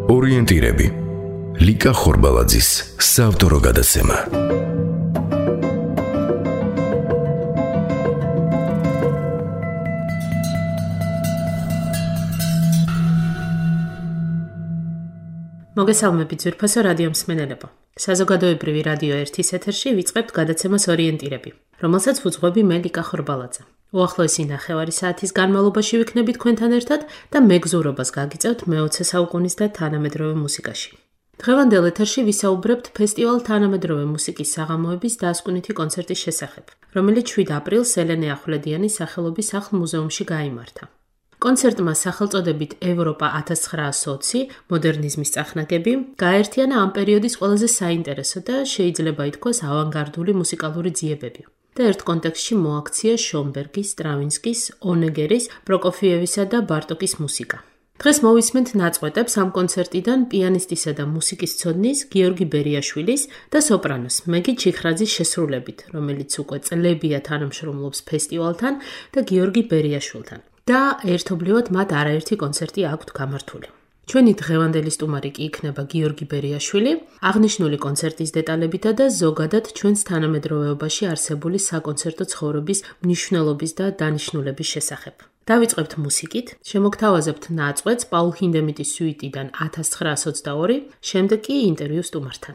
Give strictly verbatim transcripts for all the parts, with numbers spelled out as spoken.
ორიენტირები ლიკა ხორბალაძის საავტორო გადაცემა. მოგესალმებით ძვირფასო რადიო მსმენელებო. საზოგადოებრივი რადიო ერთის ეთერში ვიწყებთ გადაცემას ორიენტირები, რომელსაც ვუძღვები მე ლიკა ხორბალაძე. უახლოესი ნახევარი საათის განმავლობაში ვიქნებით თქვენთან ერთად და მეგზურობას გაგიწევთ მეოცე საუკუნის და თანამედროვე მუსიკაში. დღევანდელ ეთერში ვისაუბრებთ ფესტივალ თანამედროვე მუსიკის საღამოების დასკვნითი კონცერტის შესახებ, რომელიც შვიდ აპრილს ელენე ახვლედიანის სახელობის სახლ-მუზეუმში გაიმართა. კონცერტმა სახელწოდებით ევროპა ათას ცხრაასი ოცი მოდერნიზმის წახნაგები გააერთიანა ამ პერიოდის ყველაზე საინტერესო და შეიძლება ითქვას ავანგარდული მუსიკალური ძიებები და ერთ კონტექსტში მოაქცია შონბერგის, სტრავინსკის, ონეგერის, პროკოფიევისა და ბარტოკის მუსიკა. დღეს მოვისმენთ ნაწყვეტებს ამ კონცერტიდან პიანისტისა და მუსიკისმცოდნის გიორგი ბერიაშვილის და სოპრანოს მეგი ჩიხრაძის შესრულებით, რომელიც უკვე წლებია თანამშრომლობს ფესტივალთან და გიორგი ბერიაშვილთან. და ერთობლივად მათ არაერთი კონცერტი აქვთ გამართული. ჩვენი დღევანდელი სტუმარი კი იქნება გიორგი ბერიაშვილი, აღნიშნული კონცერტის დეტალებითა და ზოგადად ჩვენს თანამედროვეობაში არსებული საკონცერტო ცხოვრების მნიშვნელობის და დანიშნულების შესახებ. დავიწყებთ მუსიკით, შემოგთავაზებთ ნაწყვეტს პაულ ჰინდემიტის სუიტიდან ათას ცხრაასი ოცდაორი, შემდეგ კი ინტერვიუ სტუმართან.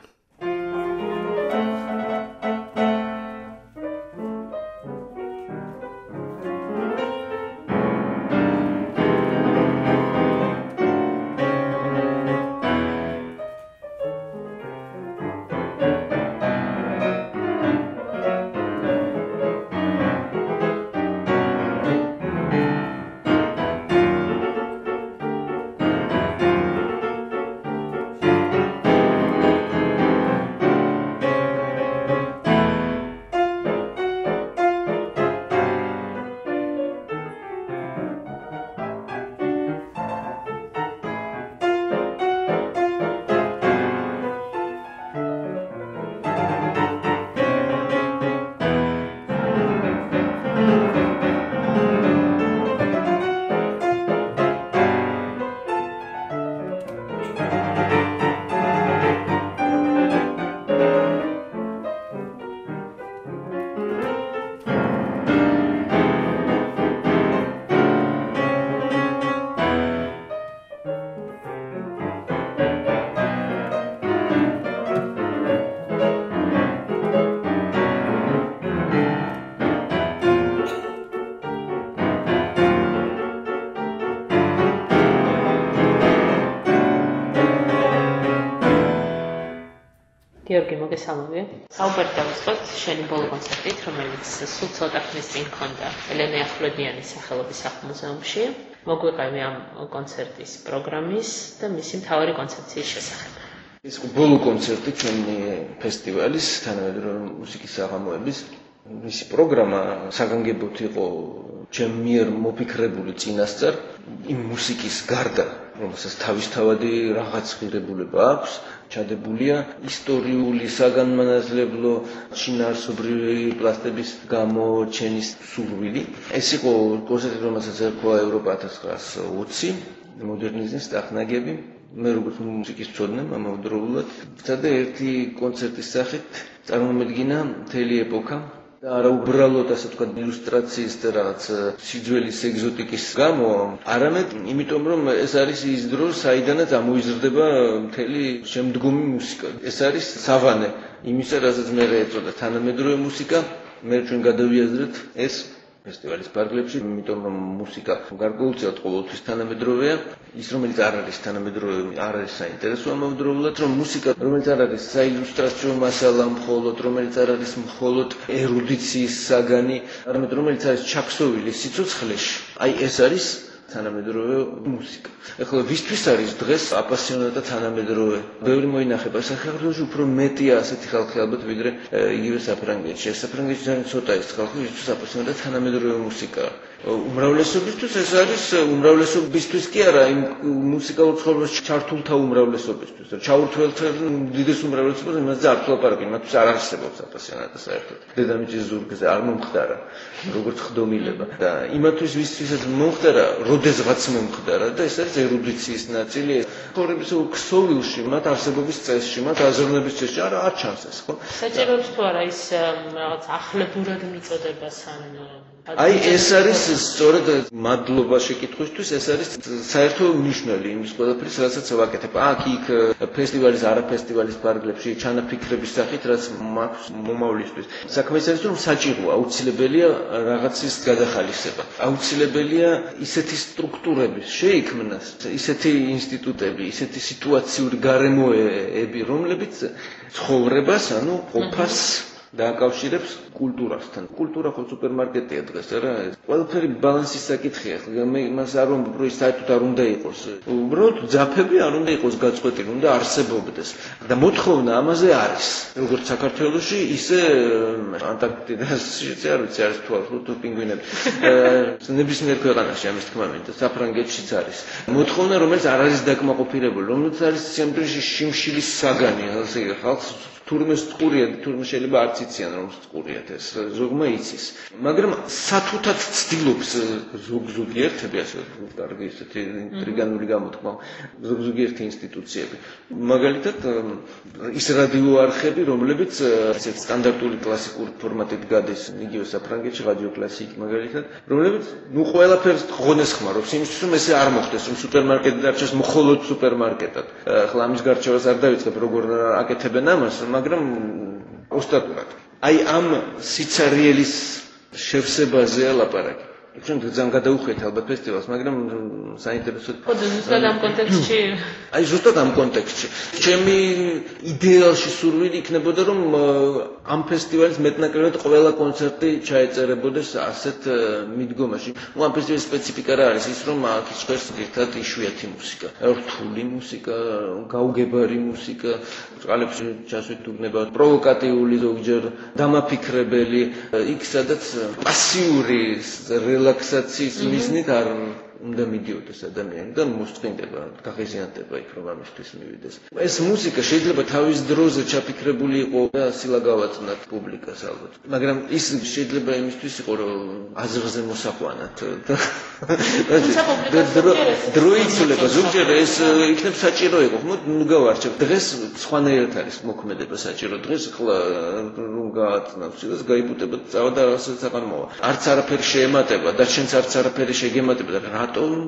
გიორგი, მოგესალმებით. საუბარი დავიწყოთ შენი ბოლო კონცერტით, რომელიც სულ ცოტა ხნის წინ ჰქონდა ელენე ახვლედიანის სახელობის სახლ-მუზეუმში. მოგვიყევი ამ კონცერტის პროგრამის და მისი მთავარი კონცეფციის შესახებ. ეს ბოლო კონცერტი ჩვენი ფესტივალის თანამედროვე მუსიკის საღამოების. მისი პროგრამა საგანგებოდ იყო ჩემ მიერ მოფიქრებული წინასწარ იმ მუსიკის გარდა, რომელსაც თავისთავადი რაღაც ღირებულება აქვს. ჩადებულია ისტორიული საგანმანათლებლო შინაარსობრივი პლასტების გამოჩენის სურვილი. ეს იყო კონცერტი, რომელსაც ერქვა ევროპა ათას ცხრაასი ოცი მოდერნიზმის წახნაგები. მე როგორც მუსიკისმცოდნე ამავდროულად ვცადე ერთი კონცერტის სახით წარმომედგინა მთელი ეპოქა და არა უბრალოდ ასე თქვა ილუსტრაციის და რაღაც სიძველის ეგზოტიკის გამო, არამედ იმიტომ რომ ეს არის ის დრო, საიდანაც ამოიზრდება მთელი შემდგომი მუსიკა. ეს არის სავანე იმისა, რასაც მე ეწოდა თანამედროვე მუსიკა. მე ჩვენ გადავიაზრეთ ეს ფესტივალის პარკლებში, იმიტომ რომ მუსიკა გარკვეულწილად ყოველთვის თანამედროვეა. ის რომელიც არ არის თანამედროვე, არ არის საინტერესო ამავდროულად, რომ მუსიკა რომელიც არ არის საილუსტრაციო მასალა მხოლოდ, რომელიც არ არის მხოლოდ ერუდიციის საგანი, არამედ რომელიც არის ჩაქსოვილი სიცოცხლეში. აი ეს არის თანამედროვე მუსიკა. ეხლა ვისთვის არის დღეს აპასიონატა თანამედროვე? ბევრი მოინახება საქართველოში, უფრო მეტია ასეთი ხალხი ალბათ ვიდრე იგივე საფრანგეთში. საფრანგეთში ძალიან ცოტა ის ხალხი, ვისთვის აპასიონატა თანამედროვე მუსიკა. უმრავლესობისთვის ეს არის უმრავლესობისთვის კი არა, იმ მუსიკალურ ცხოვრებაში ჩართულთა უმრავლესობისთვის. ჩაურთველთა უდიდეს უმრავლესობას იმაზე არ ვლაპარაკი, იმათთვის არ არსებობს აპასიონატა საერთოდ. დედამიწის ზურგზე არ მომხდარა, როგორც ხდომილება. და იმათთვის ვისთვისაც მომხდარა, როდესღაც მომხდარა და ეს არის ერუდიციის ნაწილი. ცხოვრების ქსოვილში, მათ არსებობის წესში, მათ აზროვნების წესში არ არ ჩანს ეს, ხო? საჭიროებს თუ არა ის რაღაც ახლებურად მიწოდებას ან აი ეს არის სწორედ მადლობა შეკითხვისთვის, ეს არის საერთო მნიშვნელი იმის ყველაფრის, რასაც ვაკეთებ. აქ იქ ფესტივალის, არა ფესტივალის ფარგლებში ჩანაფიქრების სახით, რაც მაქვს მომავლისთვის. საქმე ის არის, რომ საჭიროა, აუცილებელია რაღაცის გადახალისება. აუცილებელია ისეთი სტრუქტურების შეიქმნა, ისეთი ინსტიტუტები, ისეთი სიტუაციური გარემოები, რომლებიც ცხოვრებას, ანუ ყოფას დააკავშირებს კულტურასთან. კულტურა ხო სუპერმარკეტია დღეს, არა? ყველაფერი ბალანსის საკითხია. მე იმას არ ვამბობ, რომ ის საერთოდ არ უნდა იყოს. უბრალოდ ძაფები არ უნდა იყოს გაწყვეტილი, უნდა არსებობდეს. და მოთხოვნა ამაზე არის. როგორც საქართველოში, ისე ანტარქტიდაში, არ ვიცი, არის თუ არა, თუ პინგვინები. ნებისმიერ ქვეყანაში ამის თქმა მინდა, საფრანგეთშიც არის. მოთხოვნა, რომელიც არ არის დაკმაყოფილებული, რომელიც არის სიამოვნებაში შიმშილის საგანი, ასე ხალხს თურმე სტყურია, თურმე შეიძლება არც იციან რომ სტყურიათ ეს, ზოგმა იცის. მაგრამ სათუთად ცდილობს ზოგ-ზოგი ერთები, ასე კარგი ისეთი ინტრიგანული გამოთქმა, ზოგ-ზოგი ერთი ინსტიტუციები. მაგალითად, ის რადიო არხები, რომლებიც ასეთ სტანდარტული კლასიკური ფორმატით გადის, იგივე საფრანგეთში რადიო კლასიკი მაგალითად, რომლებიც ნუ ყველაფერს ღონეს ხმარობს, იმისთვის რომ ესე არ მოხდეს, რომ სუპერმარკეტი დარჩეს მხოლოდ სუპერმარკეტად. ახლა ამის გარჩევას არ დავიწყებ, როგორ აკეთებენ ამას, მაგრამ ოსტატურად. აი ამ სიცარიელის შევსებაზეა ლაპარაკი. ჩვენ ძალიან გადაუხვიეთ ალბათ ფესტივალს, მაგრამ საინტერესო. ხო, ზუსტად ამ კონტექსტში. აი ზუსტად ამ კონტექსტში. ჩემი იდეალში სურვილი იქნებოდა, რომ ამ ფესტივალის მეტნაკლებად ყველა კონცერტი ჩაეწერებოდეს ასეთ მიდგომაში. ნუ ამ ფესტივალის სპეციფიკა რა არის? ის რომ აქ ჟღერს ერთად იშვიათი მუსიკა, რთული მუსიკა, გაუგებარი მუსიკა, წყალებში ჩასვით თურნება, პროვოკატიული ზოგჯერ, დამაფიქრებელი, იქ სადაც პასიური რელაქსაციის მიზნით არ უნდა მიდიოდეს ადამიანი და მოსწყინდება, გაღიზიანდება იქ რომ ამისთვის მივიდეს. ეს მუსიკა შეიძლება თავის დროზე ჩაფიქრებული იყო და სილაგავაწნათ პუბლიკას ალბათ. მაგრამ ის შეიძლება იმისთვის იყო რომ აზრზე მოსაყვანად და დროიცულება ზოგჯერ ეს იქნებ საჭირო იყო. ნუ გავარჩევ. დღეს სხვანაირად არის მოქმედება საჭირო. დღეს ხლა რომ გააწნავს და გაიბუტება წავა და რასაც აღარ მოვა. არც არაფერი შეემატება და შენც არც არაფერი შეგემატება და რა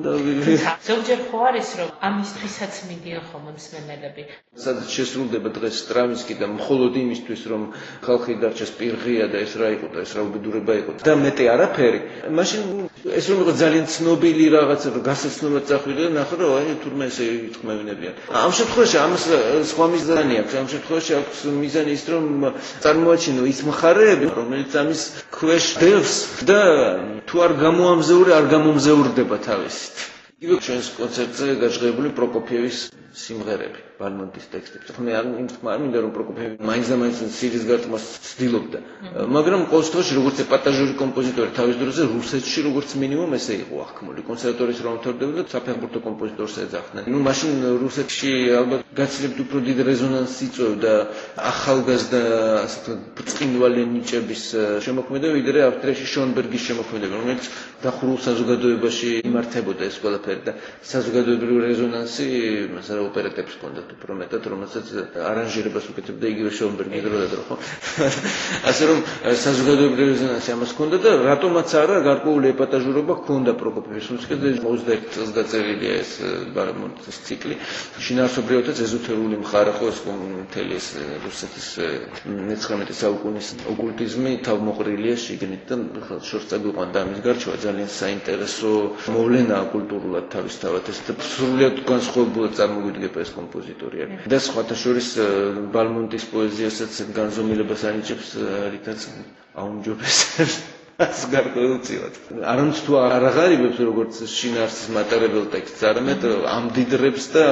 ზოგჯერ ხო არის რომ ამისთვისაც მიდიან ხოლმე მსმენელები. სადაც შესრულდება დღეს სტრავინსკი და მხოლოდ იმისთვის რომ ხალხი დარჩეს პირღია და ეს რა იყო და ეს რა უბედურება იყო და მეტი არაფერი. მაშინ ეს რომ იყო ძალიან ცნობილი რაღაცა რომ გასაცნობად წახვიდა და ნახე რომ აი თურმე ესე იტყმევინებიან. ამ შემთხვევაში ამას სხვა მიზანი აქვს. ამ შემთხვევაში აქვს მიზანი ის რომ წარმოაჩინო ის მხარეები რომელიც ამის ქვეშ დევს და თუ არ გამოამზეური არ გამომზეურდება თავისით. იგივე ჩვენს კონცერტზე გაჟღერებული პროკოფიევის სიმღერები, ბალმონტის ტექსტები. მე არ იმ თქმა არ მინდა რომ პროკოფიევი მაინც და მაინც სირის გარტყმას ცდილობდა. მაგრამ ყოველ შემთხვევაში როგორც ეპატაჟური კომპოზიტორი თავის დროზე რუსეთში როგორც მინიმუმ ესე იყო აღქმული. კონსერვატორიის რომ თორდებოდა საფეხბურთო კომპოზიტორს ეძახდნენ. ნუ მაშინ რუსეთში ალბათ გაცილებით უფრო დიდ რეზონანსს იწვევდა ახალგაზრდა ასე ვთქვათ ბრწყინვალე ნიჭების შემოქმედება, ვიდრე ავსტრიაში შონბერგის შემოქმედება, რომელიც დახურულ საზოგადოებაში იმართებოდა ეს ყველაფერი და საზოგადოებრივი რეზონანსი მასალა ოპერეტებს ჰქონდათ უფრო მეტად, რომელსაც არანჟირებას უკეთებდა იგივე შონბერგი დროდადრო, ხო? ასე რომ საზოგადოებრივი რეზონანსი ამას ჰქონდა და რატომაც არა გარკვეული ეპატაჟურობა ჰქონდა პროკოფიევის მუსიკაზე. ოცდაერთი წელს დაწერილია ეს ბალმონტის ციკლი. შინაარსობრივადაც ეზოთერული მხარე ხო ეს მთელი ეს რუსეთის მეცხრამეტე საუკუნის ოკულტიზმი თავმოყრილია შიგნით და შორს წაგვიყვანდა და ამის გარჩევა ძალიან საინტერესო მოვლენაა კულტურულად თავისთავად. ეს სრულიად განსხვავებულად წარმოგვიდგება ეს კომპოზიტორი. და სხვათა შორის ბალმონტის პოეზიასაც განზომილებას ანიჭებს, რითაც აუმჯობეს ეს გარკვეულწილად. არამც თუ არ აღარიბებს როგორც შინაარსის მატარებელ ტექსტს, არამედ ამდიდრებს და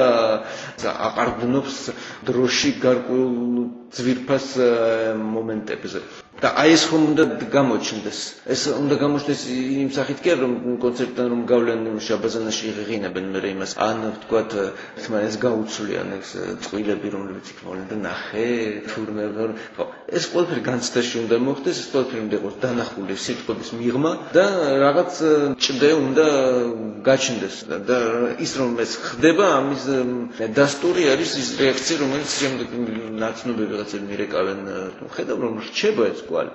აყარგუნობს დროში გარკვეულ ძვირფას მომენტებზე. და აი ეს ხომ უნდა გამოჩნდეს. ეს უნდა გამოჩნდეს იმ სახით კი რომ კონცერტთან რომ გავლენ შაბაზანაში იღინებენ მე იმას ან ვთქვათ ერთმანეთს გაუცვლიან ეს წვილები რომლებიც იქ მოვლენ და ნახე თურმე ხო ეს ყველაფერი განცდაში უნდა მოხდეს ეს ყველაფერი უნდა იყოს დანახული სიტყვების მიღმა და რაღაც ჭდე უნდა გაჩნდეს და ის რომ ეს ხდება ამის დასტური არის ის რეაქცია რომელიც შემდეგ ნაცნობები რაღაცები მირეკავენ ხედავ რომ რჩება ეს კვალი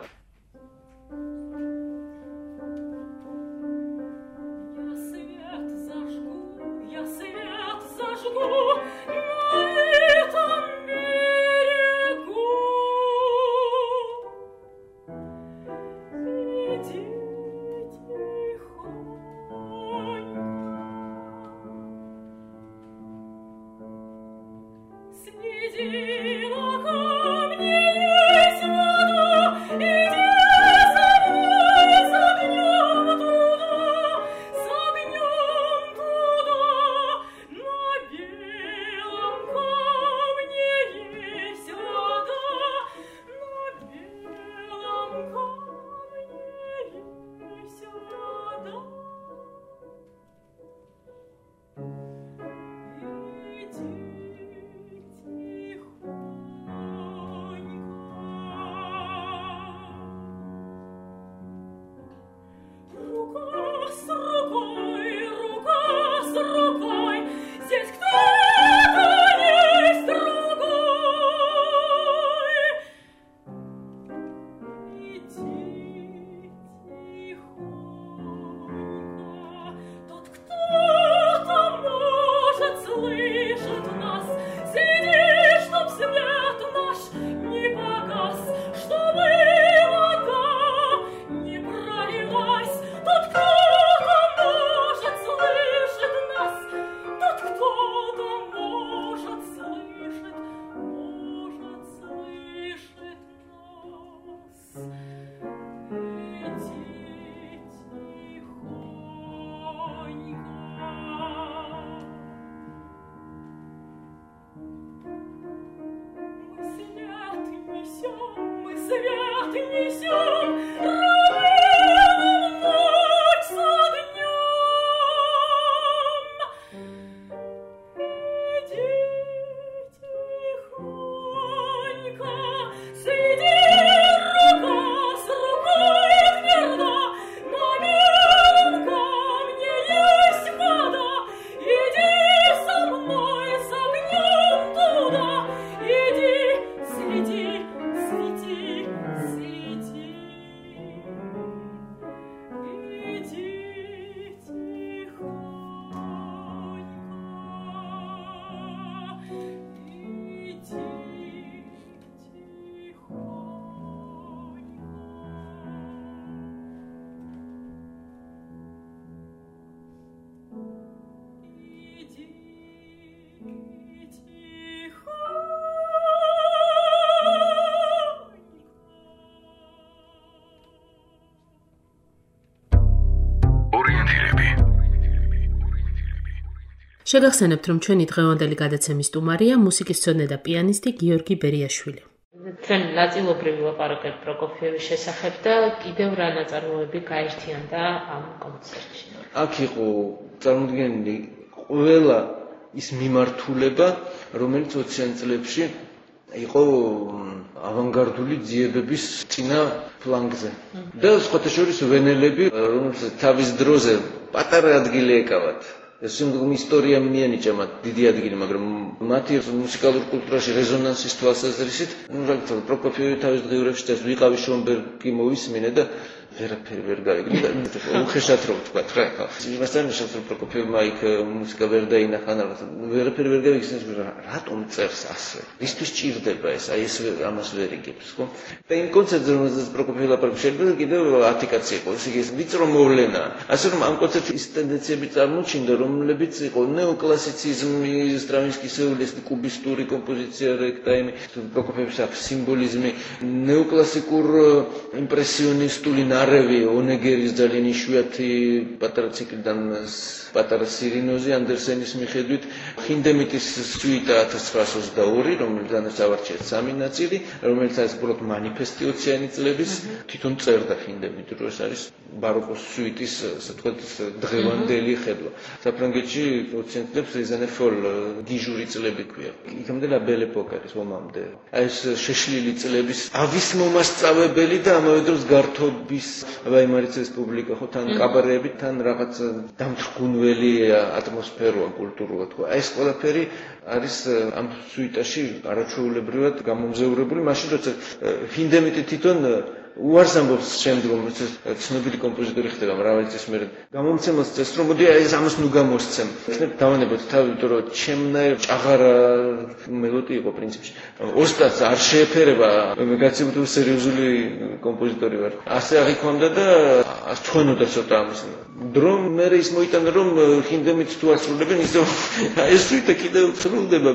შეგახსენებთ, რომ ჩვენი დღევანდელი გადაცემის სტუმარია მუსიკისმცოდნე და პიანისტი გიორგი ბერიაშვილი. ჩვენ ნაწილობრივ ვილაპარაკებთ პროკოფიევის შესახებ და კიდევ რა ნაწარმოები გაერთიანდა ამ კონცერტში. აქ იყო წარმოდგენილი ყველა ის მიმართულება, რომელიც ოციან წლებში იყო ავანგარდული ძიებების წინა ფლანგზე. და სხვათა შორის ვენელები, რომელსაც თავის დროზე პატარა ადგილი ეკავათ. ეს შემდგომ ისტორია მიენიჭა მათ დიდი ადგილი, მაგრამ მათი მუსიკალურ კულტურაში რეზონანსის თვალსაზრისით, ну, რა თქმა უნდა, პროკოფიევი თავის დღიურებში წეს ვიყავი შონბერგი მოვისმინე და ვერაფერი ვერ გავიგდი და უხეშად რო ვთქვა, რა ხო. იმასთან შეიძლება პროკოფიევმა იქ მუსიკა ვერ დაინახა, ვერაფერი ვერ გავიგდი, რატომ წერს ასე? ისთვის ჭირდება ეს, აი ეს ამას ვერ იგებს, ხო? და იმ კონცერტზე რომელზეც პროკოფიევი ლაპარაკობს, შეიძლება კიდევ ათი კაცი იყო, ესე იგი ეს ვიწრო მოვლენა. ასე რომ ამ კონცერტში ის ტენდენციები წარმოჩინდა, რომლებიც იყო ნეოკლასიციზმი, სტრავინსკის ეულესტი კუბისტური კომპოზიცია, რეკტაიმი, პროკოფიევის აქვს სიმბოლიზმი, ნეოკლასიკურ იმპრესიონისტული ნარევი ონეგერის ძალიან იშვიათი პატარა ციკლიდან პატარა სირინოზე ანდერსენის მიხედვით ხინდემიტის სუიტა ათას ცხრაას ოცდაორი, რომელთანაც ავარჩიეთ სამი ნაწილი, რომელიც არის უბრალოდ მანიფესტი ოციანი წლების, თვითონ წერდა ხინდემიტი, რომ ეს არის ბაროკოს სუიტის, ასე ვთქვათ, დღევანდელი ხედვა. საფრანგეთში ოციანი წლებს რეზანეფოლ გიჟური წლები ქვია. იქამდე ლა ბელ ეპოკა არის ომამდე. აი ეს შეშლილი წლების ავის მომასწავებელი და ამავე დროს გართობის ვაიმარის რესპუბლიკა ხო თან კაბარეებით, თან რაღაც დამთრგუნველი ატმოსფეროა კულტურულად ხო. აი ეს ყველაფერი არის ამ სუიტაში არაჩვეულებრივად გამომზეურებული, მაშინ როცა ხინდემიტი თვითონ უარს ამბობს შემდგომ, როცა ცნობილი კომპოზიტორი ხდება მრავალი წლის მერე. გამომცემელს წეს რომ მოდი აი ეს ამას ნუ გამოსცემ. ხნებ დავანებოთ თავი, იმიტომ რომ ჩემნაირ ჭაღარა მელოდია იყო პრინციპში. ოსტატს არ შეეფერება, გაცილებით სერიოზული კომპოზიტორი ვარ. ასე აღიქვამდა და ჩვენოდა ცოტა ამის დრო მე ის მოიტანა რომ ხინდემიტს თუ ასრულებენ ისე აი ეს სუიტა კიდევ სრულდება.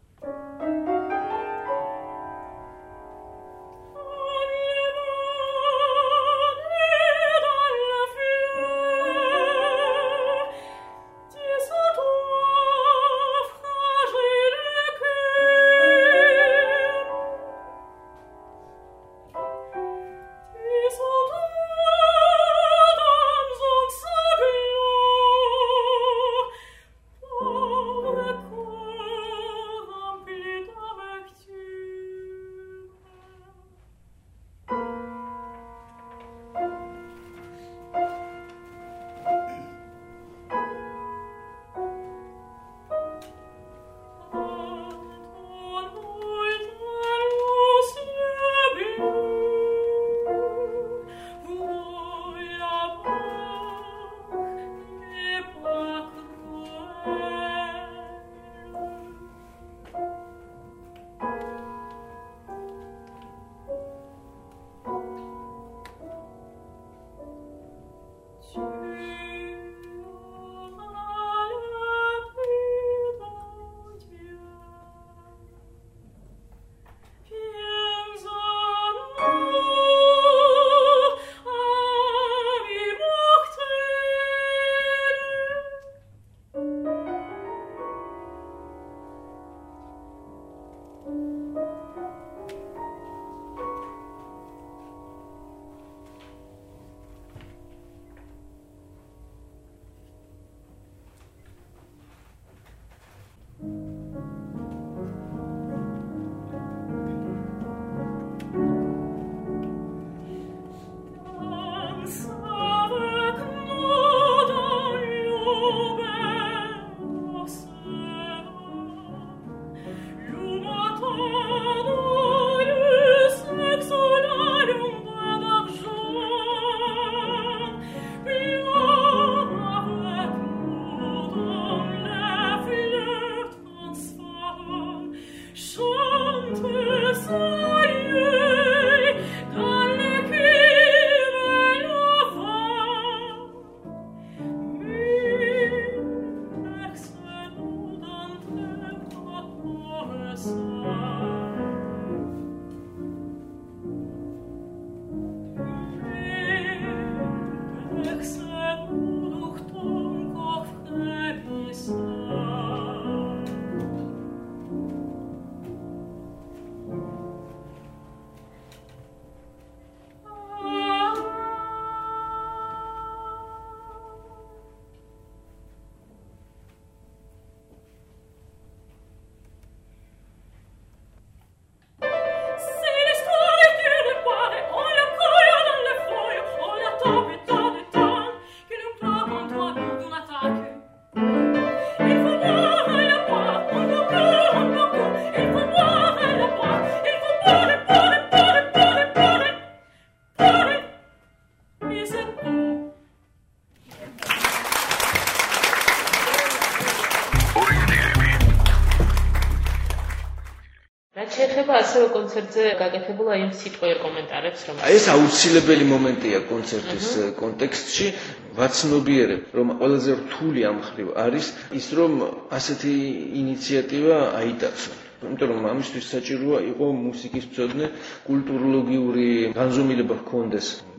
შეიძლება ასევე კონცერტზე გაკეთებულა იმ სიტყვიერ კომენტარებს, რომ აი ეს აუცილებელი მომენტია კონცერტის კონტექსტში, ვაცნობიერებ, რომ ყველაზე რთული ამ ხრივ არის ის, რომ ასეთი ინიციატივა აიტაცონ. იმიტომ რომ ამისთვის საჭიროა იყო მუსიკის მცოდნე, კულტუროლოგიური განზომილება ჰქონდეს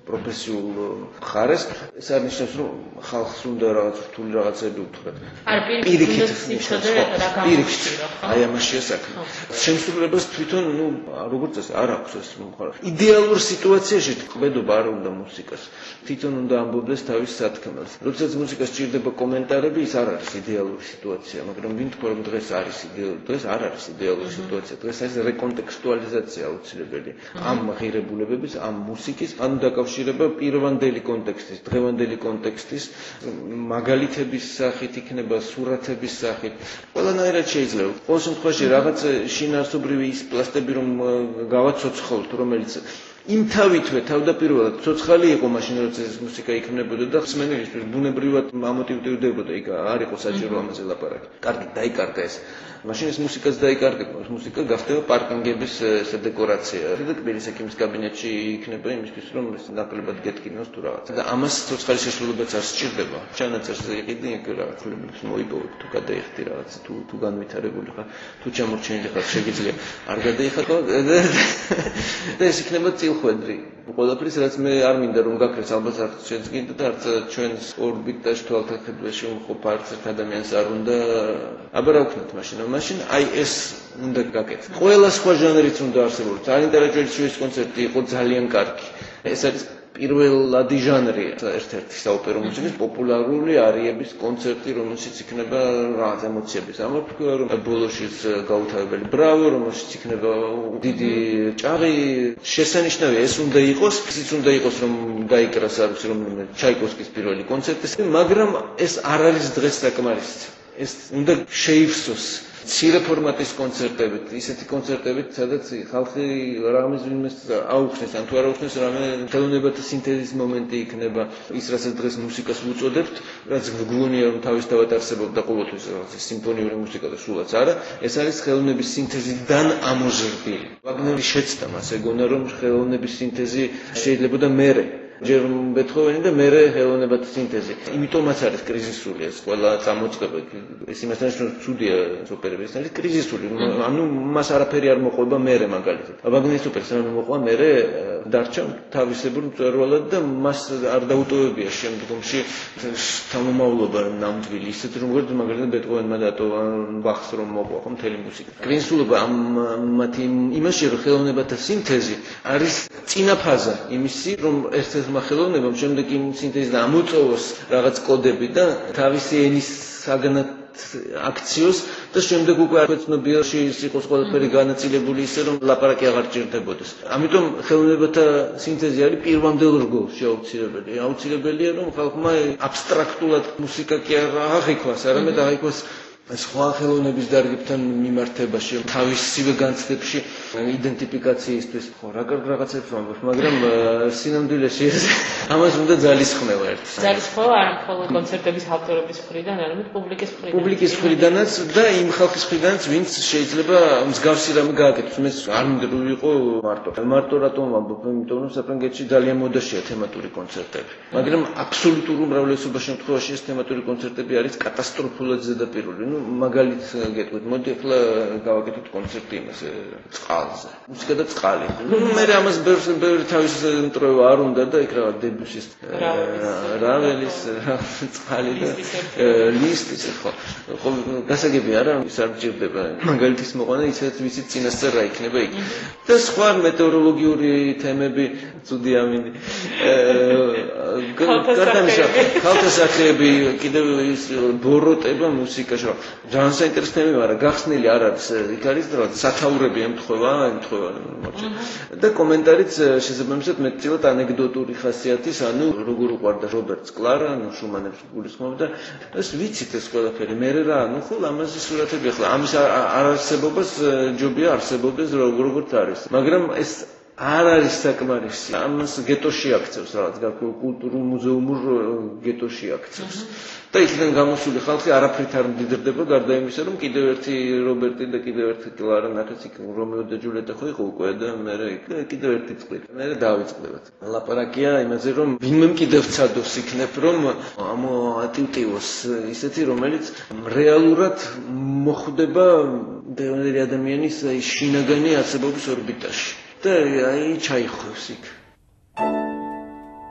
პროფესიულ მხარეს, ეს არ ნიშნავს, რომ ხალხს უნდა რაღაც რთული რაღაცები უთხრათ. არ პირიქით სიცხადე რა გამოჩნდება, ხო? აი ამაშია საქმე. შემსრულებლებს თვითონ, ну, როგორც წესი, არ აქვს ეს მხარე. იდეალურ სიტუაციაში ქმედობა არ უნდა მუსიკას. თვითონ უნდა ამბობდეს თავის სათქმელს. როდესაც მუსიკას ჭირდება კომენტარები, ის არ არის იდეალური სიტუაცია, მაგრამ ვინ თქვა რომ დღეს არის იდეალური, დღეს არ არის იდეალური სიტუაცია. დღეს არის რეკონტექსტუალიზაცია აუცილებელი. ამ ღირებულებების, ამ მუსიკის, ან დაკავშირება პირვანდელი კონტექსტის, დღევანდელი კონტექსტის მაგალითების სახით იქნება, სურათების სახით. ყველანაირად შეიძლება. ყოველ შემთხვევაში რაღაც შინაარსობრივი ის პლასტები რომ გავაცოცხლოთ, რომელიც იმთავითვე თავდაპირველად ცოცხალი იყო მაშინ როცა ეს მუსიკა იქმნებოდა და ხსმენელისთვის ბუნებრივად ამოტივირდებოდა, იქ არ იყო საჭირო ამაზე ლაპარაკი. კარგი, დაიკარგა ეს. მაშინ ეს მუსიკაც დაიკარგება, ეს მუსიკა გახდება პარკინგების ესა დეკორაცია. და კბილის ექიმის კაბინეტში იქნება იმისთვის, რომ ეს ნაკლებად გეტკინოს თუ რაღაც. და ამას ცოცხალი შესრულებაც არ სჭირდება. ჩანაწერზე იყიდი, იქ რაღაც ხლებებს მოიპოვებ, თუ გადაიხდი რაღაც, თუ თუ განვითარებული ხარ, თუ ჩამორჩენილი ხარ, შეგიძლია არ გადაიხადო და ეს იქნება წილხვედრი. ყველაფრის რაც მე არ მინდა რომ გაქრეს, ალბათ არც ჩვენს გინდა და არც ჩვენს ორბიტაში თვალთახედვაში მყოფ არც ერთ ადამიანს არ უნდა აბა რა ვქნათ მაშინ მაშინ აი ეს უნდა გაკეთდეს. ყველა სხვა ჟანრიც უნდა არსებობდეს. ძალიან ინტერესული კონცერტი იყო ძალიან კარგი. ეს არის პირველადი ჟანრია ერთ-ერთი საოპერო მუსიკის პოპულარული არიების კონცერტი, რომელშიც იქნება რაღაც ემოციების ამოფრქვევა, რომ ბოლოში გაუთავებელი ბრავო, რომელშიც იქნება დიდი ჭაღი. შესანიშნავია ეს უნდა იყოს, ისიც უნდა იყოს რომ გაიკრას არის რომ ჩაიკოვსკის პირველი კონცერტი, მაგრამ ეს არ არის დღეს საკმარისი. ეს უნდა შეივსოს მცირე ფორმატის კონცერტებით, ისეთი კონცერტებით, სადაც ხალხი რამეს ვინმეს აუხსნეს, ან თუ არ აუხსნეს, რამე ხელოვნებათა სინთეზის მომენტი იქნება, ის რასაც დღეს მუსიკას ვუწოდებთ, რაც გვგონია რომ თავისთავად არსებობდა ყოველთვის სიმფონიური მუსიკა და სულაც არა, ეს არის ხელოვნების სინთეზიდან ამოზრდილი. ვაგნერი შეცდა მას, ეგონა რომ ხელოვნების სინთეზი შეიძლება და მერე ჯერ ბეთჰოვენი და მერე ხელოვნებათა სინთეზი. იმიტომაც არის კრიზისული ეს ყველა წამოწყება. ეს იმასთან ცუდია ოპერები, ეს არის კრიზისული. ანუ მას არაფერი არ მოყვება მერე მაგალითად. ვაგნერის ოპერას არ მოყვება მერე დარჩა თავისებურ მწვერვალად და მას არ დაუტოვებია შემდგომში თანამოვლობა ნამდვილი. ისეთ როგორც მაგალითად ბეთჰოვენმა დატოვა ბახს რომ მოყვა ხო მთელი მუსიკა. კრიზისულობა ამ მათი იმაში რომ ხელოვნებათა სინთეზი არის წინა ფაზა იმისი რომ ერთ ხელოვნებამ შემდეგ იმ სინთეზს და ამოწოვოს რაღაც კოდები და თავისი ენის საგნად აქციოს და შემდეგ უკვე არ ეცნობია ის იყოს ყველაფერი განაწილებული ისე რომ ლაპარაკი აღარ ჭირდებოდეს. ამიტომ ხელოვნებათა სინთეზი არის პირვანდელ რგოლში აუცილებელი. აუცილებელია რომ ხალხმა აბსტრაქტულად მუსიკა კი არ აღიქვას, არამედ აღიქვას სხვა ხელოვნების დარგებთან მიმართებაში, თავისივე განცდებში იდენტიფიკაციისთვის. ხო, რა კარგ რაღაცებს ვამბობ, მაგრამ სინამდვილეში ამას უნდა ძალისხმევა ერთი. ძალისხმევა არა მხოლოდ კონცერტების ავტორების მხრიდან, არამედ პუბლიკის მხრიდან. პუბლიკის მხრიდანაც და იმ ხალხის მხრიდანაც, ვინც შეიძლება მსგავსი რამე გააკეთოს. მე არ მინდა რომ ვიყო მარტო. მარტო რატომ ვამბობ, იმიტომ რომ საფრანგეთში ძალიან მოდაშია თემატური კონცერტები. მაგრამ აბსოლუტურ უმრავლესობა შემთხვევაში ეს თემატური კონცერტები არის კატასტროფულად ზედაპირული. მაგალით გეტყვით, მოდი ახლა გავაკეთოთ კონცერტი იმაზე წყალზე. მუსიკა და წყალი. ნუ მე ამას ბევრი თავის მტრევა არ უნდა და იქ რაღაც დებუსის რაველის წყალი და ლისტის ხო. ხო გასაგები არა, ის არ ჭირდება. მაგალითის მოყვანა ისეთ ვიცით წინასწარ რა იქნება იქ. და სხვა მეტეოროლოგიური თემები ცუდი ამინდი. ქალთა საქმეები კიდევ ის ბოროტება მუსიკაში. ძალიან საინტერესო თემა, გახსნილი არ არის, იქ არის რაღაც სათაურები ემთხვევა, ემთხვევა მოჭი. და კომენტარიც შესაბამისად მეტწილად ანეკდოტური ხასიათის, ანუ როგორ უყვარდა რობერტს კლარა, ანუ შუმანებს გულისხმობდა. ეს ვიცით ეს ყველაფერი. მე რა, ანუ ხო ამაზე სურათები ახლა ამის არარსებობას ჯობია არსებობდეს როგორც არის. მაგრამ ეს არ არის საკმარისი. ამას გეტოში აქცევს რაღაც კულტურულ მუზეუმურ გეტოში აქცევს. და იქიდან გამოსული ხალხი არაფრით არ მდიდრდება გარდა იმისა, რომ კიდევ ერთი რობერტი და კიდევ ერთი კლარა ნახეს იქ რომეო და ჯულიეტა ხო იყო უკვე და მე კიდევ ერთი წყლით. მე დავიწყდებათ. ლაპარაკია იმაზე, რომ ვინმე კიდევ ცადოს იქნებ, რომ ამოატივტივოს ისეთი, რომელიც რეალურად მოხვდება ბევრი ადამიანის შინაგანი არსებობის ორბიტაში. და აი ჩაიხვევს იქ.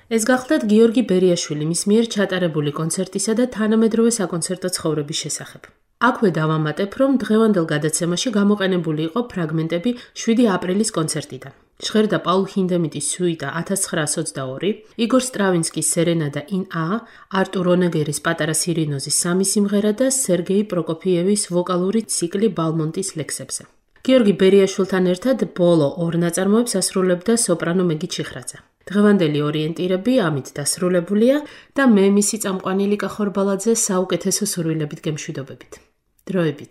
ეს გახლდათ გიორგი ბერიაშვილი მის მიერ ჩატარებული კონცერტისა და თანამედროვე საკონცერტო ცხოვრების შესახებ. აქვე დავამატებ, რომ დღევანდელ გადაცემაში გამოყენებული იყო ფრაგმენტები შვიდი აპრილის კონცერტიდან. ჟღერდა პაულ ჰინდემიტის სუიტა ათას ცხრაასი ოცდაორი, იგორ სტრავინსკის სერენადა in A, არტურ ონეგერის პატარა სირინოზის სამი სიმღერა და სერგეი პროკოფიევის ვოკალური ციკლი ბალმონტის ლექსებზე. გიორგი ბერიაშვილთან ერთად ბოლო ორ ნაწარმოებს ასრულებდა სოპრანო მეგი ჩიხრაძე. დღევანდელი ორიენტირები ამით დასრულებულია და მე მისი წამყვანი ლიკა ხორბალაძე საუკეთესო სურვილებით გემშვიდობებით. დროებით.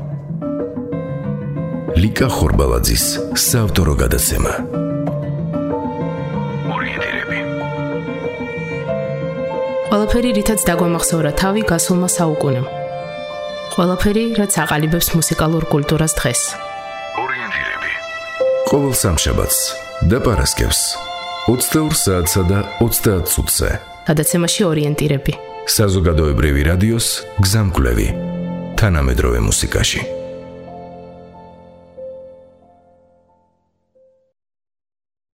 ლიკა ხორბალაძის საავტორო გადაცემა. ორიენტირები. ყველაფერი, რითაც დაგვამახსოვრა თავი გასულმა საუკუნემ. ყველაფერი, რაც აყალიბებს მუსიკალურ კულტურას დღეს. ორიენტირები. ყოველ სამშაბათს და პარასკევს ოცდაორ საათსა და ოცდაათ წუთზე. გადაცემაში ორიენტირები. საზოგადოებრივი რადიოს გზამკვლევი თანამედროვე მუსიკაში.